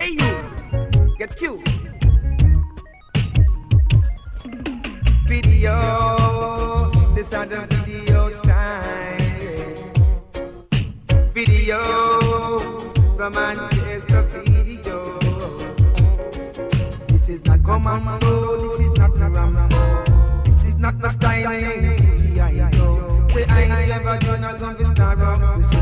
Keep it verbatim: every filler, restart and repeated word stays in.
Hey you, get you. Video, this are the video style. Video, the Manchester video. This is not commando, this is not Rambo. This is not the style. Say I never gonna come to star up.